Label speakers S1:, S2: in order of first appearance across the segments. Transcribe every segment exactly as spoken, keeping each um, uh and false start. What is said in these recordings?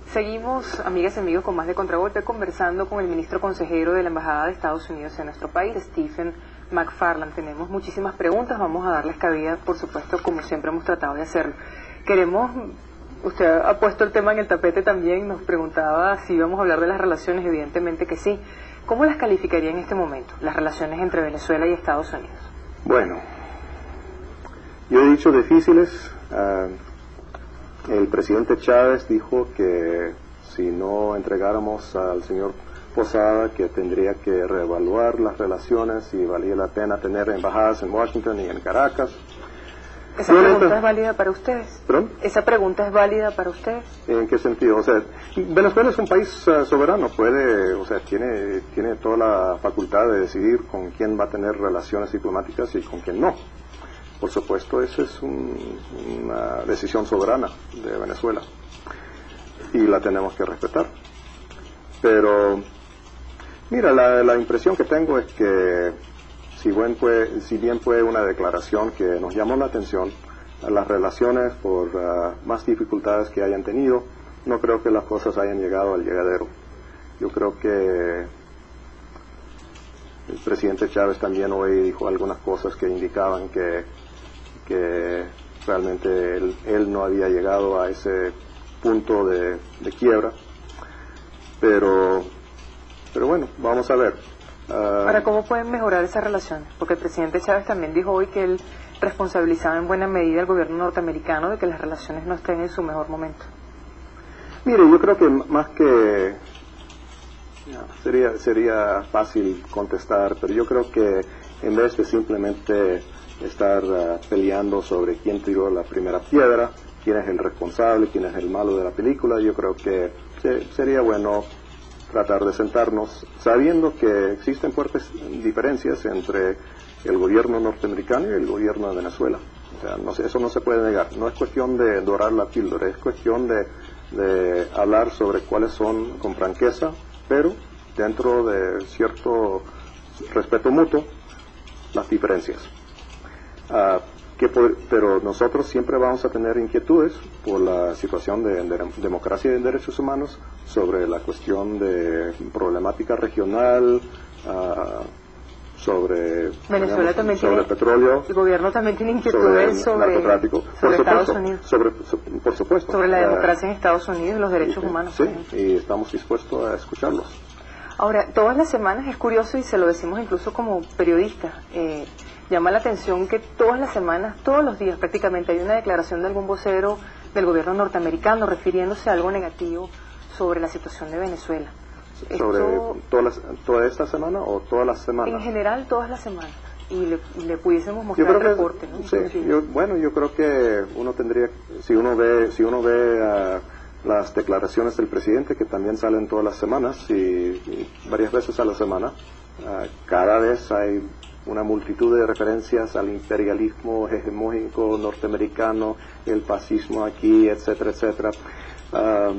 S1: Seguimos, amigas y amigos, con más de Contragolpe, conversando con el ministro consejero de la Embajada de Estados Unidos en nuestro país, Stephen McFarland. Tenemos muchísimas preguntas, vamos a darles cabida, por supuesto, como siempre hemos tratado de hacerlo. Queremos, usted ha puesto el tema en el tapete también, nos preguntaba si íbamos a hablar de las relaciones, evidentemente que sí. ¿Cómo las calificaría en este momento, las relaciones entre Venezuela y Estados Unidos?
S2: Bueno, yo he dicho difíciles. Uh, el presidente Chávez dijo que si no entregáramos al señor Posada, que tendría que reevaluar las relaciones y valía la pena tener embajadas en Washington y en Caracas.
S1: ¿Esa
S2: Yo
S1: pregunta
S2: neta,
S1: es válida para ustedes?
S2: ¿Perdón?
S1: ¿Esa pregunta es válida para ustedes?
S2: ¿En qué sentido? O sea, Venezuela es un país uh, soberano, puede, o sea, tiene, tiene toda la facultad de decidir con quién va a tener relaciones diplomáticas y con quién no. Por supuesto, esa es un, una decisión soberana de Venezuela y la tenemos que respetar. Pero, mira, la, la impresión que tengo es que si, buen fue, si bien fue una declaración que nos llamó la atención, las relaciones, por uh, más dificultades que hayan tenido, no creo que las cosas hayan llegado al llegadero. Yo creo que el presidente Chávez también hoy dijo algunas cosas que indicaban que, que realmente él, él no había llegado a ese punto de, de quiebra. Pero, pero bueno, vamos a ver. Uh,
S1: Ahora, ¿cómo pueden mejorar esas relaciones? Porque el presidente Chávez también dijo hoy que él responsabilizaba en buena medida al gobierno norteamericano de que las relaciones no estén en su mejor momento.
S2: Mire, yo creo que más que sería sería fácil contestar, pero yo creo que en vez de simplemente estar uh, peleando sobre quién tiró la primera piedra, quién es el responsable, quién es el malo de la película, yo creo que se, sería bueno tratar de sentarnos sabiendo que existen fuertes diferencias entre el gobierno norteamericano y el gobierno de Venezuela. O sea, no, eso no se puede negar. No es cuestión de dorar la píldora, es cuestión de, de hablar sobre cuáles son con franqueza, pero dentro de cierto respeto mutuo, las diferencias. Uh, que por, pero nosotros siempre vamos a tener inquietudes por la situación de, de democracia y de derechos humanos, sobre la cuestión de problemática regional, uh, sobre,
S1: Venezuela
S2: digamos,
S1: también
S2: sobre
S1: tiene,
S2: petróleo,
S1: el gobierno también tiene inquietudes sobre,
S2: narcotráfico,
S1: sobre
S2: por
S1: Estados
S2: supuesto,
S1: Unidos,
S2: sobre, por supuesto,
S1: sobre la democracia
S2: uh,
S1: en Estados Unidos y los derechos
S2: y,
S1: humanos.
S2: Sí, y estamos dispuestos a escucharlos.
S1: Ahora, todas las semanas es curioso y se lo decimos incluso como periodistas, eh, llama la atención que todas las semanas, todos los días prácticamente hay una declaración de algún vocero del gobierno norteamericano refiriéndose a algo negativo sobre la situación de Venezuela.
S2: ¿Sobre
S1: Esto,
S2: todas las, toda esta semana o todas las semanas?
S1: En general, todas las semanas. Y le, le pudiésemos mostrar el reporte, ¿no?
S2: Sí, yo, bueno, yo creo que uno tendría, si uno ve, si uno ve uh, las declaraciones del presidente, que también salen todas las semanas y, y varias veces a la semana, uh, cada vez hay una multitud de referencias al imperialismo hegemónico norteamericano, el fascismo aquí, etcétera, etcétera. Uh,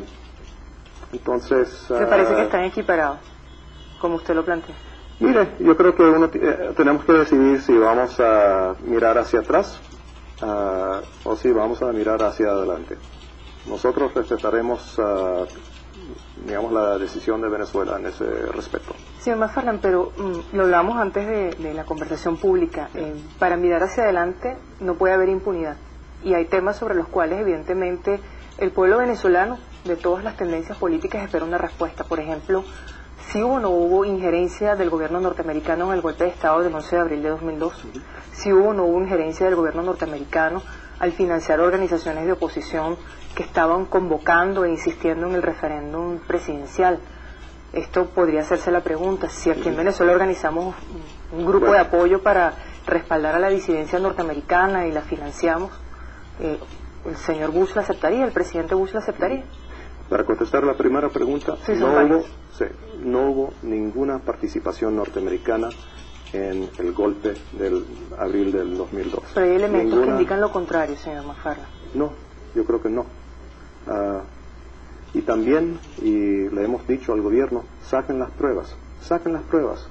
S2: entonces...
S1: ¿Me
S2: uh,
S1: parece que están equiparados, como usted lo plantea?
S2: Mire, yo creo que uno eh, tenemos que decidir si vamos a mirar hacia atrás uh, o si vamos a mirar hacia adelante. Nosotros respetaremos, uh, digamos, la decisión de Venezuela en ese respecto.
S1: Señor McFarland, pero mm, lo hablamos antes de, de la conversación pública. Eh, para mirar hacia adelante no puede haber impunidad. Y hay temas sobre los cuales, evidentemente, el pueblo venezolano, de todas las tendencias políticas, espera una respuesta. Por ejemplo, si hubo o no hubo injerencia del gobierno norteamericano en el golpe de Estado del once de abril de dos mil dos. Si hubo o no hubo injerencia del gobierno norteamericano al financiar organizaciones de oposición que estaban convocando e insistiendo en el referéndum presidencial. Esto podría hacerse la pregunta, si aquí en Venezuela organizamos un grupo bueno. de apoyo para respaldar a la disidencia norteamericana y la financiamos, eh, ¿el señor Bush la aceptaría? ¿El presidente Bush la aceptaría?
S2: Para contestar la primera pregunta,
S1: sí,
S2: no, hubo, sí, no hubo ninguna participación norteamericana en el golpe del abril del dos mil dos.
S1: Pero hay elementos
S2: ninguna...
S1: que indican lo contrario, señor McFarland.
S2: No, yo creo que no. Uh, y también, y le hemos dicho al gobierno, saquen las pruebas, saquen las pruebas.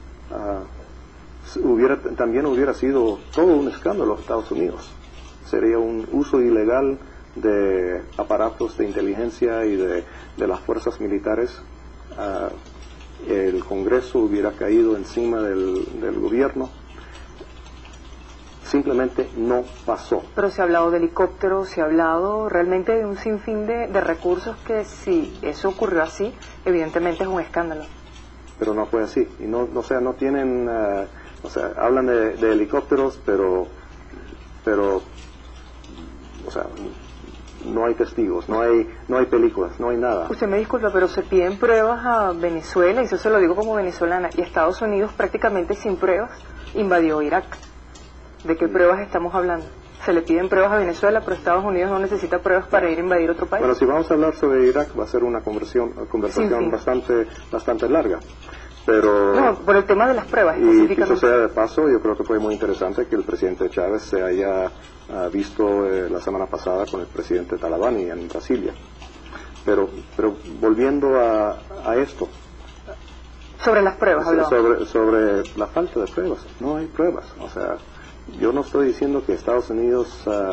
S2: Uh, hubiera, también hubiera sido todo un escándalo en Estados Unidos. Sería un uso ilegal de aparatos de inteligencia y de, de las fuerzas militares, uh, el Congreso hubiera caído encima del, del gobierno. Simplemente no pasó.
S1: Pero se ha hablado de helicópteros, se ha hablado realmente de un sinfín de, de recursos que si eso ocurrió así, evidentemente es un escándalo.
S2: Pero no fue así. Y no, o sea, no tienen, uh, o sea, hablan de, de helicópteros, pero, pero, o sea, no hay testigos, no hay, no hay películas, no hay nada.
S1: Usted me disculpa, pero se piden pruebas a Venezuela, y eso se lo digo como venezolana, y Estados Unidos prácticamente sin pruebas invadió Irak. ¿De qué pruebas estamos hablando? Se le piden pruebas a Venezuela, pero Estados Unidos no necesita pruebas para ir a invadir otro país.
S2: Bueno, si vamos a hablar sobre Irak, va a ser una conversión, conversación sí, sí. bastante bastante larga. Pero,
S1: no, por el tema de las pruebas
S2: y
S1: específicamente.
S2: dicho sea de paso, yo creo que fue muy interesante que el presidente Chávez se haya uh, visto eh, la semana pasada con el presidente Talabani en Brasilia. Pero, pero volviendo a, a esto.
S1: Sobre las pruebas,
S2: sobre, sobre, sobre la falta de pruebas. No hay pruebas. O sea, yo no estoy diciendo que Estados Unidos uh,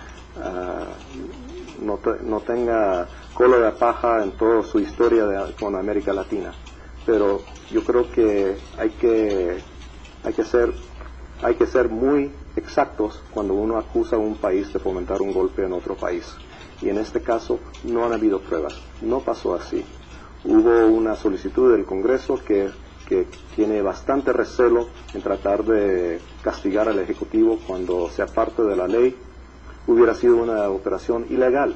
S2: uh, no, te, no tenga cola de paja en toda su historia de, con América Latina, pero yo creo que hay que hay que ser hay que ser muy exactos cuando uno acusa a un país de fomentar un golpe en otro país, y en este caso no han habido pruebas, no pasó así. Hubo una solicitud del Congreso que que tiene bastante recelo en tratar de castigar al Ejecutivo cuando sea parte de la ley. Hubiera sido una operación ilegal.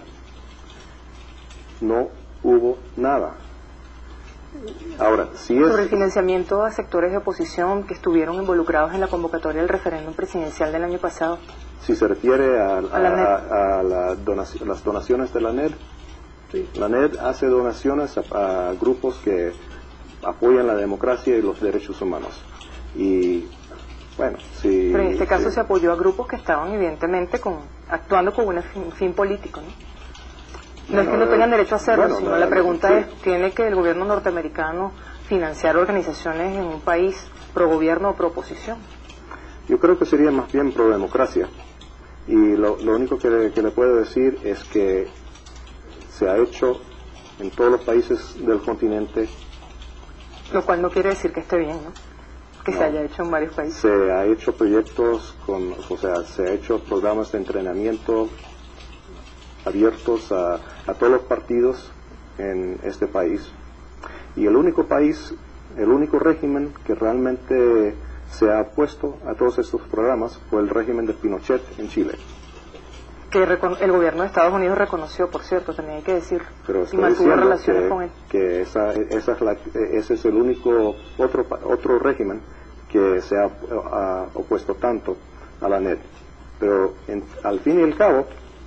S2: No hubo nada. Ahora, si es...
S1: Sobre el financiamiento a sectores de oposición que estuvieron involucrados en la convocatoria del referéndum presidencial del año pasado.
S2: Si se refiere a, a, a, a la donación, las donaciones de la N E D, sí. La N E D hace donaciones a, a grupos que apoyan la democracia y los derechos humanos. Y bueno, si...
S1: Pero en este caso
S2: si,
S1: se apoyó a grupos que estaban evidentemente con, actuando con un fin, fin político, ¿no? No bueno, es que no tengan derecho a hacerlo, bueno, sino la, la pregunta sí. es, ¿tiene que el gobierno norteamericano financiar organizaciones en un país pro gobierno o pro oposición?
S2: Yo creo que sería más bien pro democracia. Y lo, lo único que le, que le puedo decir es que se ha hecho en todos los países del continente.
S1: Lo cual no quiere decir que esté bien, ¿no? Que no, se haya hecho en varios países.
S2: Se ha hecho proyectos, con, o sea, se ha hecho programas de entrenamiento abiertos a, a todos los partidos en este país. Y el único país, el único régimen que realmente se ha opuesto a todos estos programas fue el régimen de Pinochet en Chile.
S1: Que el gobierno de Estados Unidos reconoció, por cierto, también hay que decir,
S2: pero
S1: y mantuvo relaciones
S2: que,
S1: con él.
S2: Que esa, esa es la, ese es el único otro otro régimen que se ha, ha opuesto tanto a la N E D. Pero en, al fin y al cabo,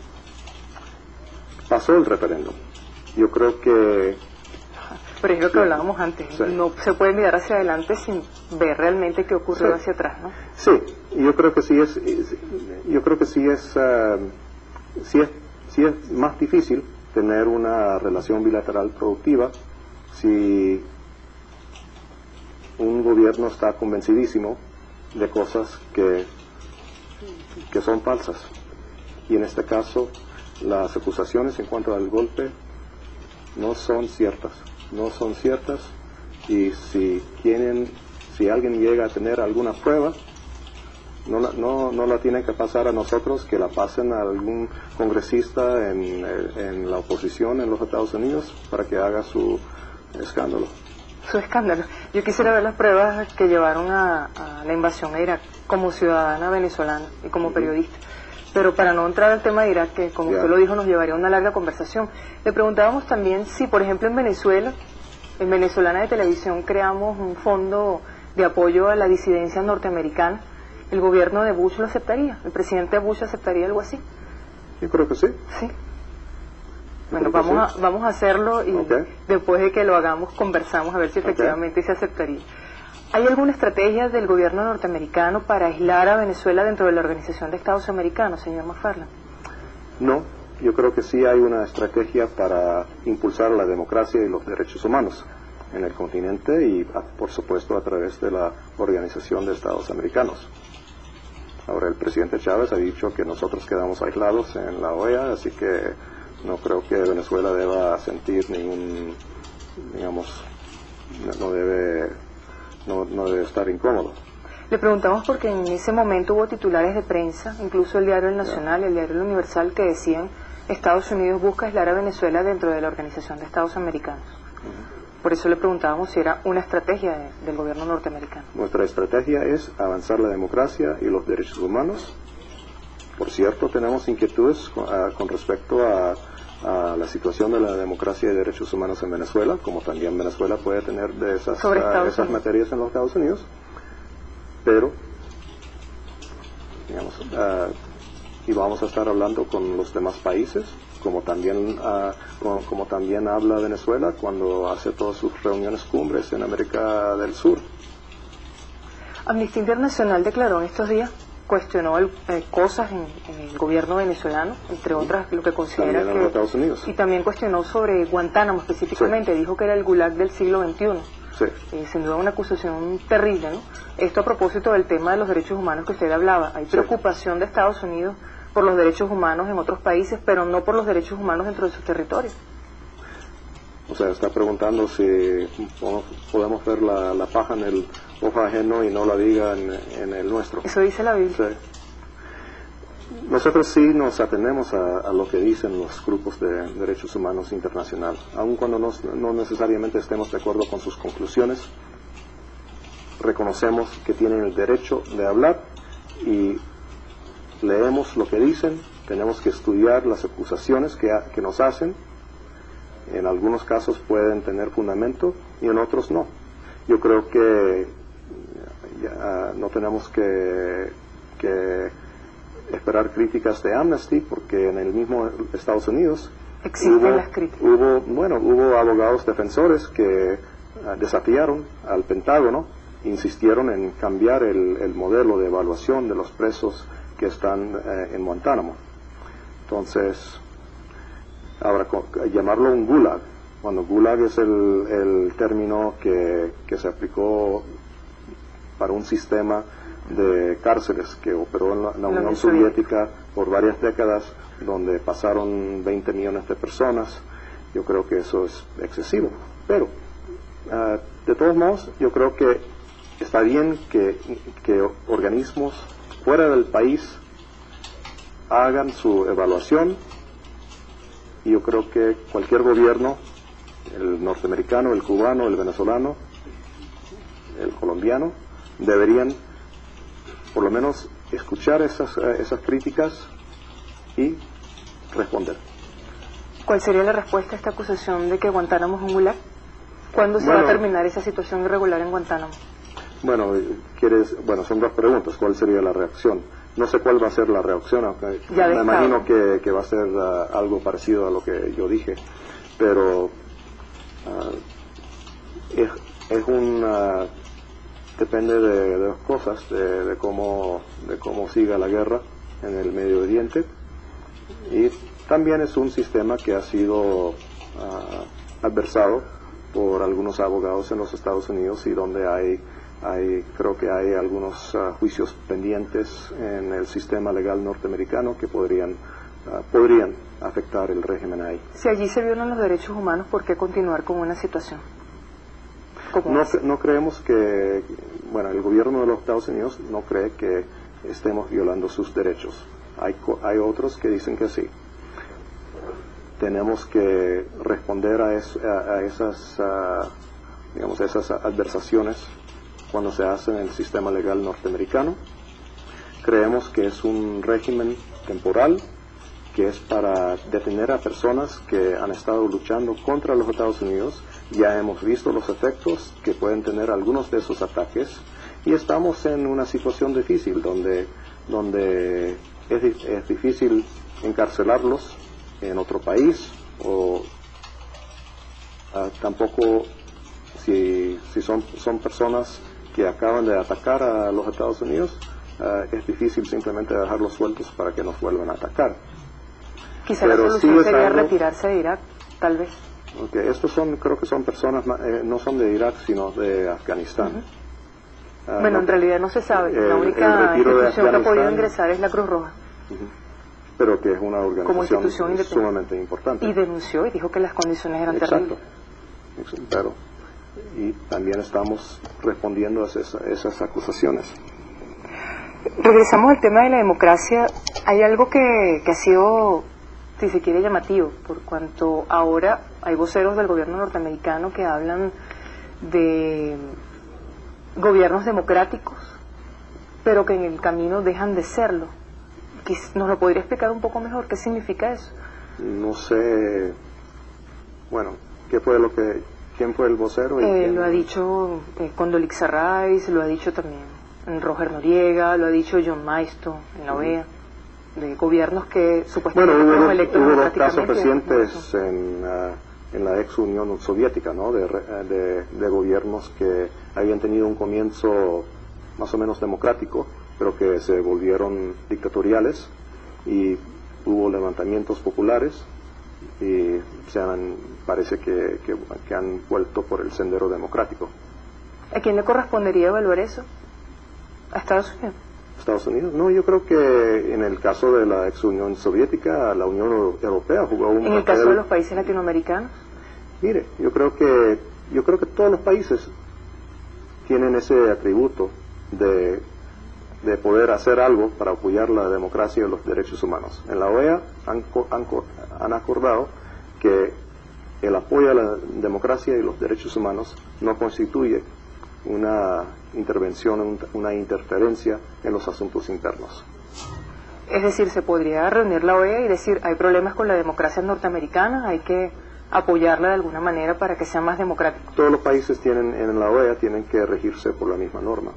S2: pasó el referéndum. Yo creo que...
S1: Pero es lo que hablábamos antes, sí. No se puede mirar hacia adelante sin ver realmente qué ocurrió sí. hacia atrás, ¿no?
S2: Sí, yo creo que sí es, yo creo que sí es... Uh, Sí es, sí es más difícil tener una relación bilateral productiva si un gobierno está convencidísimo de cosas que, que son falsas. Y en este caso, las acusaciones en cuanto al golpe no son ciertas. No son ciertas, y si tienen, si alguien llega a tener alguna prueba, No la, no, no la tienen que pasar a nosotros, que la pasen a algún congresista en, en la oposición en los Estados Unidos para que haga su escándalo.
S1: Su escándalo. Yo quisiera ver las pruebas que llevaron a, a la invasión a Irak como ciudadana venezolana y como periodista. Pero para no entrar al tema de Irak, que como yeah. usted lo dijo nos llevaría a una larga conversación, le preguntábamos también si, por ejemplo, en Venezuela, en Venezolana de Televisión, creamos un fondo de apoyo a la disidencia norteamericana. ¿El gobierno de Bush lo aceptaría? ¿El presidente Bush aceptaría algo así?
S2: Yo creo que sí.
S1: Sí. Bueno, vamos, sí. a, vamos a hacerlo y okay. después de que lo hagamos conversamos a ver si efectivamente okay. se aceptaría. ¿Hay alguna estrategia del gobierno norteamericano para aislar a Venezuela dentro de la Organización de Estados Americanos, señor McFarland?
S2: No, yo creo que sí hay una estrategia para impulsar la democracia y los derechos humanos en el continente y, por supuesto, a través de la Organización de Estados Americanos. Ahora, el presidente Chávez ha dicho que nosotros quedamos aislados en la O E A, así que no creo que Venezuela deba sentir ningún, digamos, no debe, no, no debe estar incómodo.
S1: Le preguntamos porque en ese momento hubo titulares de prensa, incluso el diario El Nacional, el diario El Universal, que decían Estados Unidos busca aislar a Venezuela dentro de la Organización de Estados Americanos. Uh-huh. Por eso le preguntábamos si era una estrategia de, del gobierno norteamericano.
S2: Nuestra estrategia es avanzar la democracia y los derechos humanos. Por cierto, tenemos inquietudes con, a, con respecto a, a la situación de la democracia y derechos humanos en Venezuela, como también Venezuela puede tener de esas, a, esas materias en los Estados Unidos, pero, digamos, uh, y vamos a estar hablando con los demás países, como también, uh, como, como también habla Venezuela cuando hace todas sus reuniones cumbres en América del Sur.
S1: Amnistía Internacional declaró en estos días, cuestionó el, eh, cosas en, en el gobierno venezolano, entre otras lo que considera
S2: también en los Estados Unidos.
S1: Y también cuestionó sobre Guantánamo específicamente, sí. Dijo que era el gulag del siglo veintiuno.
S2: Sí.
S1: Eh, sin duda una acusación terrible, ¿no? Esto a propósito del tema de los derechos humanos que usted hablaba. Hay preocupación sí. de Estados Unidos por los derechos humanos en otros países, pero no por los derechos humanos dentro de sus territorios.
S2: O sea, está preguntando si podemos ver la, la paja en el ojo ajeno y no la viga en, en el nuestro.
S1: Eso dice la Biblia.
S2: Sí. Nosotros sí nos atenemos a, a lo que dicen los grupos de derechos humanos internacional, aun cuando no, no necesariamente estemos de acuerdo con sus conclusiones. Reconocemos que tienen el derecho de hablar y leemos lo que dicen. Tenemos que estudiar las acusaciones que, que nos hacen. En algunos casos pueden tener fundamento y en otros no. Yo creo que ya, no tenemos que, que esperar críticas de Amnesty, porque en el mismo Estados Unidos
S1: existen
S2: hubo,
S1: las críticas.
S2: Hubo, bueno, hubo abogados defensores que uh, desafiaron al Pentágono, insistieron en cambiar el, el modelo de evaluación de los presos que están uh, en Guantánamo. Entonces, ahora, llamarlo un gulag, cuando gulag es el, el término que, que se aplicó para un sistema de cárceles que operó en la, en la Unión Soviética por varias décadas, donde pasaron veinte millones de personas. Yo creo que eso es excesivo, pero uh, de todos modos yo creo que está bien que, que organismos fuera del país hagan su evaluación, y yo creo que cualquier gobierno, el norteamericano, el cubano, el venezolano, el colombiano, deberían por lo menos escuchar esas, esas críticas y responder.
S1: ¿Cuál sería la respuesta a esta acusación de que Guantánamo es un gulag? ¿Cuándo se
S2: bueno,
S1: va a terminar esa situación irregular en Guantánamo?
S2: Bueno, quieres, bueno, son dos preguntas. ¿Cuál sería la reacción? No sé cuál va a ser la reacción, aunque me imagino que, que va a ser uh, algo parecido a lo que yo dije, pero uh, es, es un... Uh, depende de, de dos cosas, de, de cómo de cómo siga la guerra en el Medio Oriente, y también es un sistema que ha sido uh, adversado por algunos abogados en los Estados Unidos, y donde hay hay creo que hay algunos uh, juicios pendientes en el sistema legal norteamericano que podrían uh, podrían afectar el régimen ahí.
S1: Si allí se violan los derechos humanos, ¿por qué continuar con una situación?
S2: No, no creemos que, bueno, el gobierno de los Estados Unidos no cree que estemos violando sus derechos. Hay, hay otros que dicen que sí. Tenemos que responder a, es, a, a esas, a, digamos, esas adversaciones cuando se hacen en el sistema legal norteamericano. Creemos que es un régimen temporal, que es para detener a personas que han estado luchando contra los Estados Unidos. Ya hemos visto los efectos que pueden tener algunos de esos ataques, y estamos en una situación difícil donde, donde es, es difícil encarcelarlos en otro país, o uh, tampoco si, si son, son personas que acaban de atacar a los Estados Unidos, uh, es difícil simplemente dejarlos sueltos para que nos vuelvan a atacar.
S1: Quizá la solución sería retirarse de Irak, tal vez.
S2: Okay. Estos son, creo que son personas, eh, no son de Irak, sino de Afganistán. Uh,
S1: bueno,
S2: no,
S1: en realidad no se sabe.
S2: El,
S1: la única institución que ha podido ingresar es la Cruz Roja.
S2: Uh-huh. Pero que es una organización sumamente importante.
S1: Y denunció y dijo que las condiciones eran
S2: Exacto.
S1: terribles.
S2: Pero, y también estamos respondiendo a esas, esas acusaciones.
S1: Regresamos al tema de la democracia. Hay algo que, que ha sido, si se quiere, llamativo, por cuanto ahora hay voceros del gobierno norteamericano que hablan de gobiernos democráticos, pero que en el camino dejan de serlo. ¿Nos lo podría explicar un poco mejor? ¿Qué significa eso?
S2: No sé, bueno, ¿qué fue lo que, quién fue el vocero? Y
S1: eh, lo ha dicho eh, Condoleezza Rice, lo ha dicho también Roger Noriega, lo ha dicho John Maisto en la O E A, uh-huh. de gobiernos que supuestamente
S2: bueno,
S1: fueron
S2: hubo,
S1: electos
S2: hubo dos casos
S1: democráticamente.
S2: recientes en, uh, en la ex Unión Soviética, ¿no? De, de, de gobiernos que habían tenido un comienzo más o menos democrático, pero que se volvieron dictatoriales y hubo levantamientos populares y se han, parece que, que, que han vuelto por el sendero democrático.
S1: ¿A quién le correspondería evaluar eso? ¿A Estados Unidos?
S2: Estados Unidos. No, yo creo que en el caso de la ex Unión Soviética, la Unión Europea jugó un papel.
S1: ¿En el caso de los países latinoamericanos?
S2: Mire, yo creo que yo creo que todos los países tienen ese atributo de de poder hacer algo para apoyar la democracia y los derechos humanos. En la O E A han, han, han acordado que el apoyo a la democracia y los derechos humanos no constituye una intervención, una interferencia en los asuntos internos.
S1: Es decir, se podría reunir la O E A y decir, hay problemas con la democracia norteamericana, hay que apoyarla de alguna manera para que sea más democrático.
S2: Todos los países tienen en la O E A tienen que regirse por la misma norma.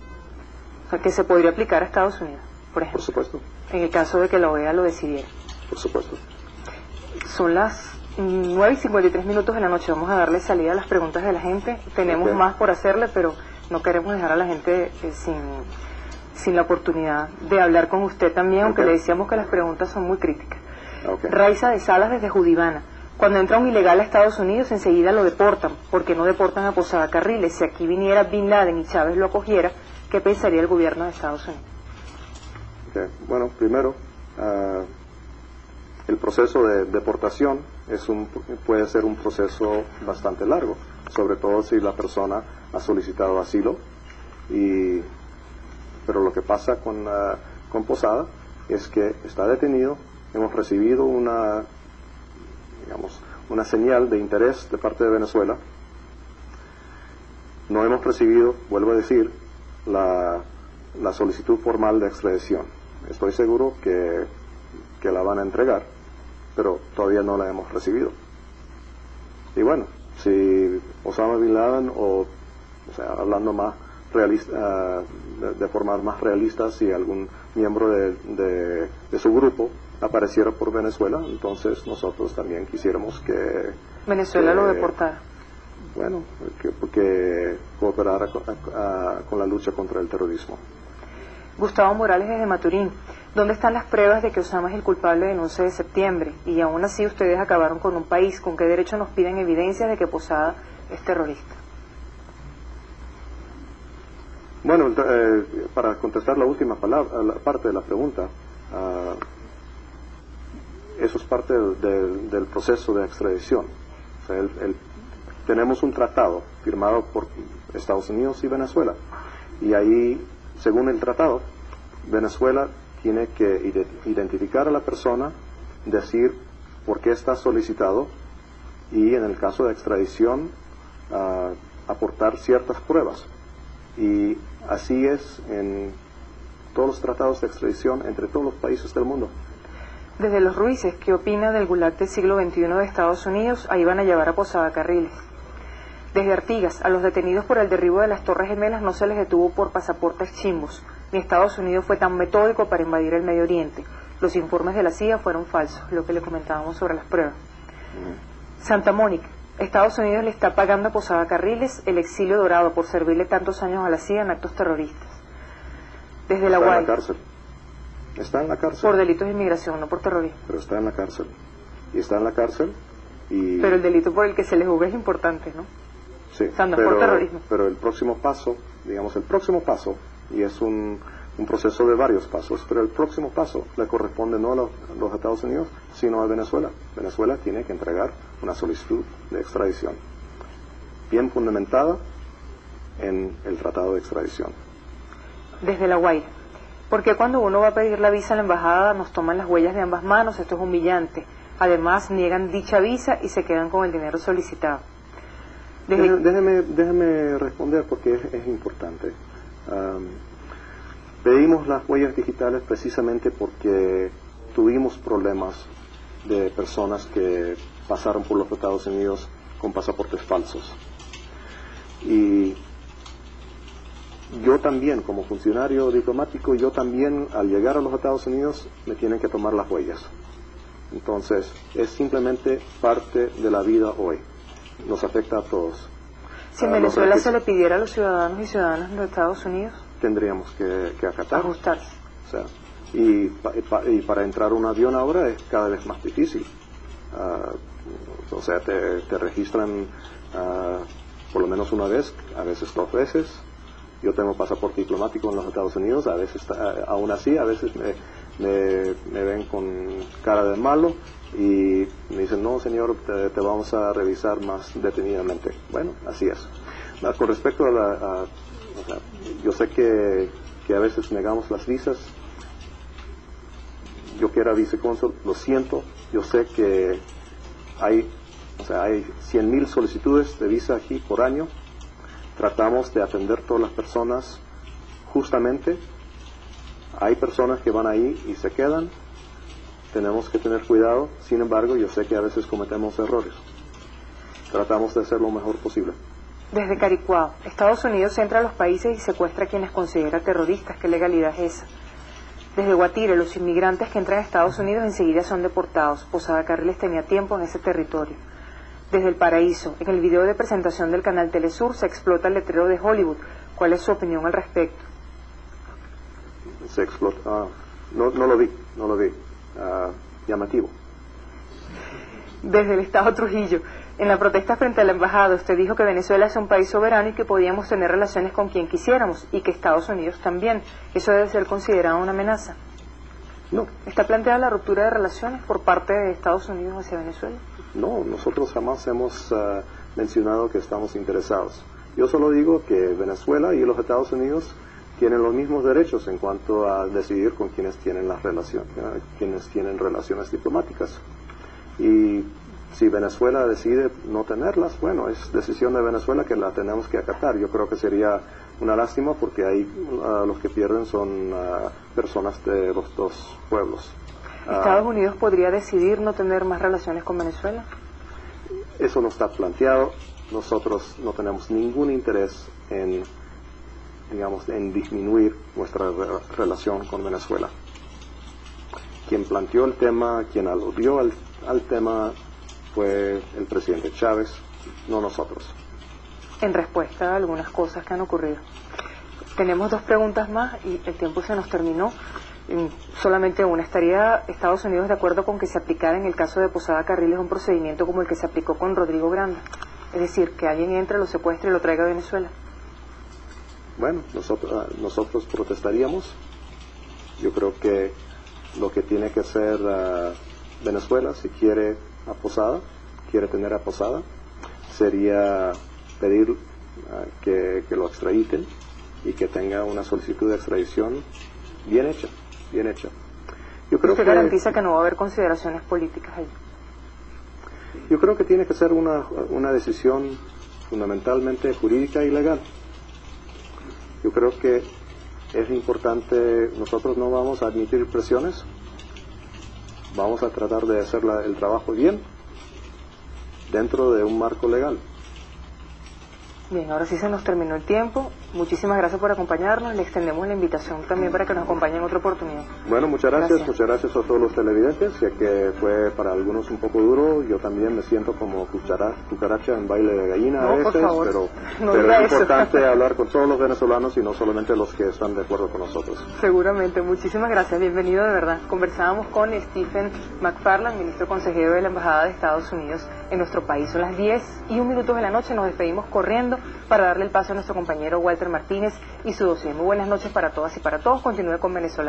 S1: Que se podría aplicar a Estados Unidos, por ejemplo.
S2: Por supuesto.
S1: En el caso de que la O E A lo decidiera.
S2: Por supuesto.
S1: Son las nueve y cincuenta y tres minutos de la noche. Vamos a darle salida a las preguntas de la gente. Tenemos okay. más por hacerle, pero no queremos dejar a la gente eh, sin, sin la oportunidad de hablar con usted también, okay. aunque le decíamos que las preguntas son muy críticas.
S2: Okay.
S1: Raiza de Salas desde Judivana. Cuando entra un ilegal a Estados Unidos, enseguida lo deportan. ¿Por qué no deportan a Posada Carriles? Si aquí viniera Bin Laden y Chávez lo acogiera, ¿qué pensaría el gobierno de Estados Unidos?
S2: Okay. Bueno, primero, uh, el proceso de deportación es un, puede ser un proceso bastante largo, sobre todo si la persona ha solicitado asilo. Y, pero lo que pasa con, uh, con Posada es que está detenido, hemos recibido una, digamos, una señal de interés de parte de Venezuela. No hemos recibido, vuelvo a decir, La, la solicitud formal de extradición. Estoy seguro que, que la van a entregar, pero todavía no la hemos recibido. Y bueno, si Osama Bin Laden, o, o sea, hablando más realista, uh, de, de forma más realista, si algún miembro de, de, de su grupo apareciera por Venezuela, entonces nosotros también quisiéramos que...
S1: Venezuela
S2: que,
S1: lo deportara.
S2: Bueno, que, porque cooperara con, a, a, con la lucha contra el terrorismo.
S1: Gustavo Morales desde Maturín. ¿Dónde están las pruebas de que Osama es el culpable del once de septiembre? Y aún así ustedes acabaron con un país. ¿Con qué derecho nos piden evidencias de que Posada es terrorista?
S2: Bueno, eh, para contestar la última palabra, la parte de la pregunta, uh, eso es parte del, del, del proceso de extradición. O sea, el, el tenemos un tratado firmado por Estados Unidos y Venezuela, y ahí, según el tratado, Venezuela tiene que identificar a la persona, decir por qué está solicitado, y en el caso de extradición uh, aportar ciertas pruebas. Y así es en todos los tratados de extradición entre todos los países del mundo.
S1: Desde Los Ruices, ¿qué opina del gulag del siglo veintiuno de Estados Unidos? Ahí van a llevar a Posada Carriles. Desde Artigas, a los detenidos por el derribo de las Torres Gemelas no se les detuvo por pasaportes chimbos, ni Estados Unidos fue tan metódico para invadir el Medio Oriente. Los informes de la C I A fueron falsos, lo que le comentábamos sobre las pruebas. Mm. Santa Mónica, Estados Unidos le está pagando a Posada Carriles el exilio dorado por servirle tantos años a la C I A en actos terroristas. Desde La Guaira.
S2: Está en la cárcel. Está en la cárcel.
S1: Por delitos de inmigración, no por terrorismo.
S2: Pero está en la cárcel. Y está en la cárcel y...
S1: Pero el delito por el que se le juzga es importante, ¿no?
S2: Sí,
S1: o sea, no
S2: pero,
S1: es por terrorismo.
S2: Pero el próximo paso digamos, el próximo paso, y es un, un proceso de varios pasos, pero el próximo paso le corresponde no a los, a los Estados Unidos, sino a Venezuela. Venezuela tiene que entregar una solicitud de extradición, bien fundamentada en el tratado de extradición.
S1: Desde La Guaira, porque cuando uno va a pedir la visa a la embajada nos toman las huellas de ambas manos? Esto es humillante. Además niegan dicha visa y se quedan con el dinero solicitado.
S2: Desde... Déjeme, déjeme responder porque es, es importante. Um, pedimos las huellas digitales precisamente porque tuvimos problemas de personas que pasaron por los Estados Unidos con pasaportes falsos. Y yo también, como funcionario diplomático, yo también al llegar a los Estados Unidos me tienen que tomar las huellas. Entonces, es simplemente parte de la vida hoy. Nos afecta a todos.
S1: Si en uh, Venezuela se le pidiera a los ciudadanos y ciudadanas de los Estados Unidos,
S2: tendríamos que, que acatar.
S1: Ajustarse.
S2: O sea, y, pa, y para entrar a un avión ahora es cada vez más difícil. Uh, o sea, te, te registran uh, por lo menos una vez, a veces dos veces. Yo tengo pasaporte diplomático en los Estados Unidos, a veces, uh, aún así, a veces me, me, me ven con cara de malo y me dicen, no señor, te, te vamos a revisar más detenidamente. Bueno, así es. Uh, con respecto a la... A, o sea, yo sé que, que a veces negamos las visas. Yo que era vicecónsul, lo siento, yo sé que hay, o sea, hay cien mil solicitudes de visa aquí por año. Tratamos de atender todas las personas justamente. Hay personas que van ahí y se quedan. Tenemos que tener cuidado. Sin embargo, yo sé que a veces cometemos errores. Tratamos de hacer lo mejor posible.
S1: Desde Caricuao, Estados Unidos entra a los países y secuestra a quienes considera terroristas. ¿Qué legalidad es esa? Desde Guatire, los inmigrantes que entran a Estados Unidos enseguida son deportados. Posada Carriles tenía tiempo en ese territorio. Desde El Paraíso, en el video de presentación del canal Telesur se explota el letrero de Hollywood. ¿Cuál es su opinión al respecto?
S2: Se explota... Ah, no, no lo vi, no lo vi. Ah, llamativo.
S1: Desde el Estado Trujillo, en la protesta frente a la embajada, usted dijo que Venezuela es un país soberano y que podíamos tener relaciones con quien quisiéramos, y que Estados Unidos también. ¿Eso debe ser considerado una amenaza?
S2: No.
S1: ¿Está planteada la ruptura de relaciones por parte de Estados Unidos hacia Venezuela?
S2: No, nosotros jamás hemos uh, mencionado que estamos interesados. Yo solo digo que Venezuela y los Estados Unidos tienen los mismos derechos en cuanto a decidir con quienes tienen las relaciones, uh, quienes tienen relaciones diplomáticas. Y si Venezuela decide no tenerlas, bueno, es decisión de Venezuela que la tenemos que acatar. Yo creo que sería una lástima porque ahí uh, los que pierden son uh, personas de los dos pueblos.
S1: ¿Estados Unidos podría decidir no tener más relaciones con Venezuela?
S2: Eso no está planteado. Nosotros no tenemos ningún interés en, digamos, en disminuir nuestra re relación con Venezuela. Quien planteó el tema, quien aludió al, al tema fue el presidente Chávez, no nosotros.
S1: En respuesta a algunas cosas que han ocurrido. Tenemos dos preguntas más y el tiempo se nos terminó. Solamente una. ¿Estaría Estados Unidos de acuerdo con que se aplicara en el caso de Posada Carriles un procedimiento como el que se aplicó con Rodrigo Granda? Es decir, que alguien entre, lo secuestre y lo traiga a Venezuela.
S2: Bueno, nosotros, nosotros protestaríamos. Yo creo que lo que tiene que hacer uh, Venezuela, si quiere a Posada, quiere tener a Posada, sería pedir uh, que, que lo extraditen y que tenga una solicitud de extradición bien hecha. bien hecha. Yo creo
S1: ¿Usted
S2: que
S1: garantiza que no va a haber consideraciones políticas ahí?
S2: Yo creo que tiene que ser una, una decisión fundamentalmente jurídica y legal. Yo creo que es importante, nosotros no vamos a admitir presiones, vamos a tratar de hacer la, el trabajo bien dentro de un marco legal.
S1: Bien, ahora sí se nos terminó el tiempo. Muchísimas gracias por acompañarnos. Le extendemos la invitación también para que nos acompañe en otra oportunidad.
S2: Bueno, muchas gracias,
S1: gracias.
S2: muchas gracias a todos los televidentes, ya que fue para algunos un poco duro. Yo también me siento como cuchara, cucaracha en baile de gallina
S1: no,
S2: a veces,
S1: por favor.
S2: pero,
S1: no
S2: pero es
S1: eso.
S2: importante hablar con todos los venezolanos y no solamente los que están de acuerdo con nosotros.
S1: Seguramente, muchísimas gracias, bienvenido de verdad. Conversábamos con Stephen McFarland, ministro consejero de la Embajada de Estados Unidos en nuestro país. Son las diez y un minutos de la noche, nos despedimos corriendo para darle el paso a nuestro compañero Walter Walter Martínez y su dossier. Muy buenas noches para todas y para todos. Continúe con Venezuela.